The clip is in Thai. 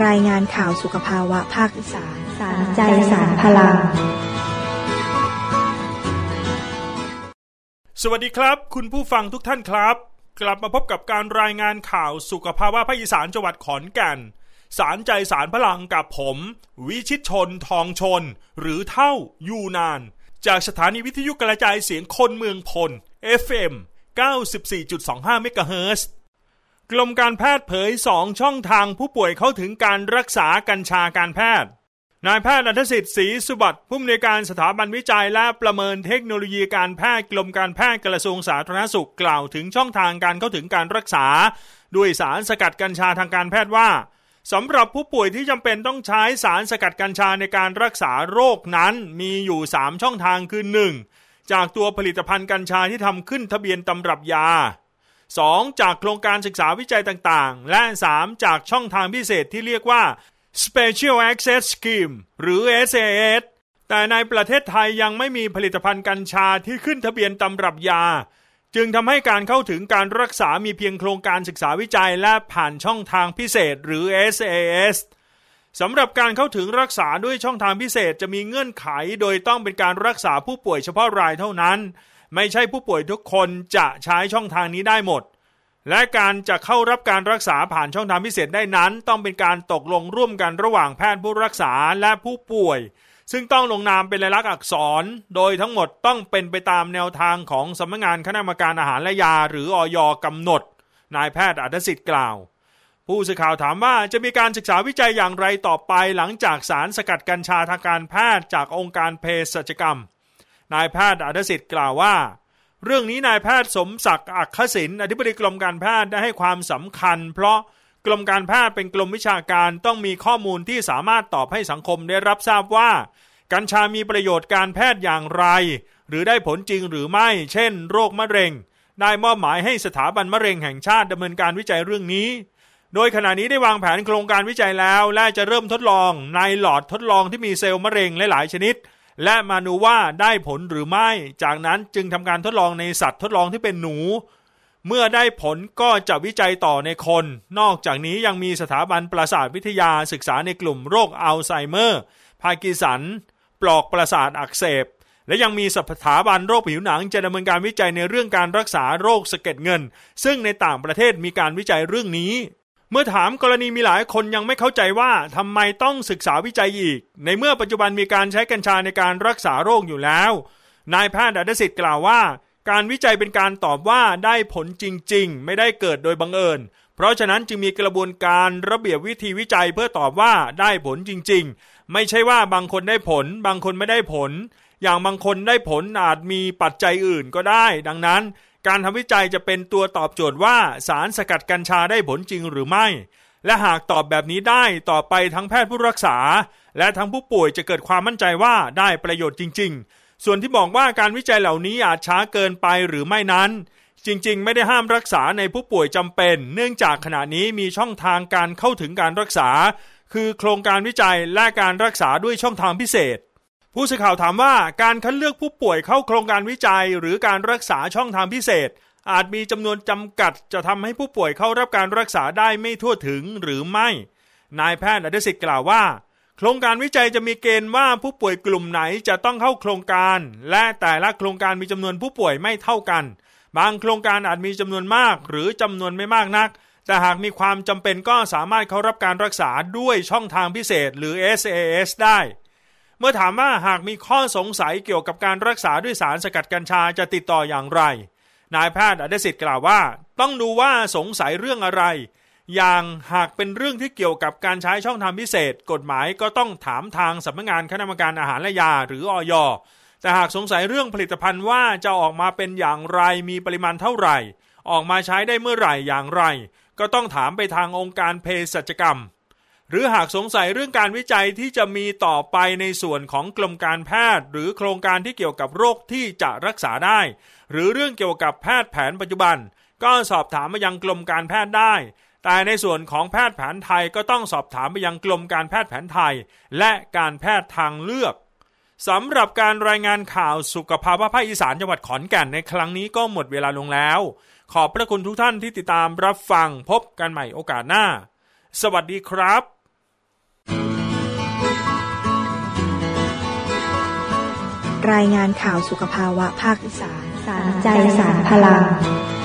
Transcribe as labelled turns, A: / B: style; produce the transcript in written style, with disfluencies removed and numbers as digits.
A: รายงานข่าวสุขภาวะภาคอีสานสารใจสารพลัง
B: สวัสดีครับคุณผู้ฟังทุกท่านครับกลับมาพบกับการรายงานข่าวสุขภาวะภาคอีสานจังหวัดขอนแก่นสารใจสารพลังกับผมวิชิตชนทองชนหรือเท่ายูนานจากสถานีวิทยุกระจายเสียงคนเมืองพล FM 94.25 เมกะเฮิรตซ์กรมการแพทย์เผย2ช่องทางผู้ป่วยเข้าถึงการรักษากัญชาการแพทย์นายแพทย์ณัฐสิทธิ์ศรีสุบัติผู้อำนวยการสถาบันวิจัยและประเมินเทคโนโลยีการแพทย์กรมการแพทย์กระทรวงสาธารณสุขกล่าวถึงช่องทางการเข้าถึงการรักษาด้วยสารสกัดกัญชาทางการแพทย์ว่าสำหรับผู้ป่วยที่จำเป็นต้องใช้สารสกัดกัญชาในการรักษาโรคนั้นมีอยู่3ช่องทางคือ 1. จากตัวผลิตภัณฑ์กัญชาที่ทำขึ้นทะเบียนตำรับยา 2. จากโครงการศึกษาวิจัยต่างๆและ 3. จากช่องทางพิเศษที่เรียกว่า Special Access Scheme หรือ SAS แต่ในประเทศไทยยังไม่มีผลิตภัณฑ์กัญชาที่ขึ้นทะเบียนตำรับยาจึงทำให้การเข้าถึงการรักษามีเพียงโครงการศึกษาวิจัยและผ่านช่องทางพิเศษหรือ SAS สำหรับการเข้าถึงรักษาด้วยช่องทางพิเศษจะมีเงื่อนไขโดยต้องเป็นการรักษาผู้ป่วยเฉพาะรายเท่านั้นไม่ใช่ผู้ป่วยทุกคนจะใช้ช่องทางนี้ได้หมดและการจะเข้ารับการรักษาผ่านช่องทางพิเศษได้นั้นต้องเป็นการตกลงร่วมกันระหว่างแพทย์ผู้รักษาและผู้ป่วยซึ่งต้องลงนามเป็นลายลักษณ์อักษรโดยทั้งหมดต้องเป็นไปตามแนวทางของสำนักงานคณะกรรมการอาหารและยาหรืออย.กำหนดนายแพทย์อรรถสิทธิ์กล่าวผู้สื่อข่าวถามว่าจะมีการศึกษาวิจัยอย่างไรต่อไปหลังจากสารสกัดกัญชาทางการแพทย์จากองค์การเภสัชกรรมนายแพทย์อรรถสิทธิ์กล่าวว่าเรื่องนี้นายแพทย์สมศักดิ์อัคคศิลป์อธิบดีกรมการแพทย์ได้ให้ความสำคัญเพราะกรมการแพทย์เป็นกรมวิชาการต้องมีข้อมูลที่สามารถตอบให้สังคมได้รับทราบว่ากัญชามีประโยชน์การแพทย์อย่างไรหรือได้ผลจริงหรือไม่เช่นโรคมะเร็งได้มอบหมายให้สถาบันมะเร็งแห่งชาติดำเนินการวิจัยเรื่องนี้โดยขณะนี้ได้วางแผนโครงการวิจัยแล้วและจะเริ่มทดลองในหลอดทดลองที่มีเซลล์มะเร็งหลายชนิดและมาดูว่าได้ผลหรือไม่จากนั้นจึงทำการทดลองในสัตว์ทดลองที่เป็นหนูเมื่อได้ผลก็จะวิจัยต่อในคนนอกจากนี้ยังมีสถาบันประสาทวิทยาศึกษาในกลุ่มโรคอัลไซเมอร์พาร์กินสันปลอกประสาทอักเสบและยังมีสถาบันโรคผิวหนังจะดำเนินการวิจัยในเรื่องการรักษาโรคสะเก็ดเงินซึ่งในต่างประเทศมีการวิจัยเรื่องนี้เมื่อถามกรณีมีหลายคนยังไม่เข้าใจว่าทำไมต้องศึกษาวิจัยอีกในเมื่อปัจจุบันมีการใช้กัญชาในการรักษาโรคอยู่แล้วนายแพทย์อรรถสิทธิ์กล่าวว่าการวิจัยเป็นการตอบว่าได้ผลจริงๆไม่ได้เกิดโดยบังเอิญเพราะฉะนั้นจึงมีกระบวนการระเบียบวิธีวิจัยเพื่อตอบว่าได้ผลจริงๆไม่ใช่ว่าบางคนได้ผลบางคนไม่ได้ผลอย่างบางคนได้ผลอาจมีปัจจัยอื่นก็ได้ดังนั้นการทำวิจัยจะเป็นตัวตอบโจทย์ว่าสารสกัดกัญชาได้ผลจริงหรือไม่และหากตอบแบบนี้ได้ต่อไปทั้งแพทย์ผู้รักษาและทั้งผู้ป่วยจะเกิดความมั่นใจว่าได้ประโยชน์จริงๆส่วนที่บอกว่าการวิจัยเหล่านี้อาจช้าเกินไปหรือไม่นั้นจริงๆไม่ได้ห้ามรักษาในผู้ป่วยจำเป็นเนื่องจากขณะนี้มีช่องทางการเข้าถึงการรักษาคือโครงการวิจัยและการรักษาด้วยช่องทางพิเศษผู้สื่อข่าวถามว่าการคัดเลือกผู้ป่วยเข้าโครงการวิจัยหรือการรักษาช่องทางพิเศษอาจมีจำนวนจำกัดจะทำให้ผู้ป่วยเข้ารับการรักษาได้ไม่ทั่วถึงหรือไม่นายแพทย์อรรถสิทธิ์กล่าวว่าโครงการวิจัยจะมีเกณฑ์ว่าผู้ป่วยกลุ่มไหนจะต้องเข้าโครงการและแต่ละโครงการมีจำนวนผู้ป่วยไม่เท่ากันบางโครงการอาจมีจำนวนมากหรือจำนวนไม่มากนักแต่หากมีความจำเป็นก็สามารถเข้ารับการรักษาด้วยช่องทางพิเศษหรือ SAS ได้เมื่อถามว่าหากมีข้อสงสัยเกี่ยวกับการรักษาด้วยสารสกัดกัญชาจะติดต่ออย่างไรนายแพทย์อรรถสิทธิ์กล่าวว่าต้องดูว่าสงสัยเรื่องอะไรอย่างหากเป็นเรื่องที่เกี่ยวกับการใช้ช่องทางพิเศษกฎหมายก็ต้องถามทางสำนักงานคณะกรรมการอาหารและยาหรืออย.แต่หากสงสัยเรื่องผลิตภัณฑ์ว่าจะออกมาเป็นอย่างไรมีปริมาณเท่าไหร่ออกมาใช้ได้เมื่อไหร่อย่างไรก็ต้องถามไปทางองค์การเภสัชกรรมหรือหากสงสัยเรื่องการวิจัยที่จะมีต่อไปในส่วนของกรมการแพทย์หรือโครงการที่เกี่ยวกับโรคที่จะรักษาได้หรือเรื่องเกี่ยวกับแพทย์แผนปัจจุบันก็สอบถามไปยังกรมการแพทย์ได้แต่ในส่วนของแพทย์แผนไทยก็ต้องสอบถามไปยังกรมการแพทย์แผนไทยและการแพทย์ทางเลือกสำหรับการรายงานข่าวสุขภาวะภาคอีสานจังหวัดขอนแก่นในครั้งนี้ก็หมดเวลาลงแล้วขอบพระคุณทุกท่านที่ติดตามรับฟังพบกันใหม่โอกาสหน้าสวัสดีครับ
A: รายงานข่าวสุขภาวะภาคอีสานสารใจสารพลัง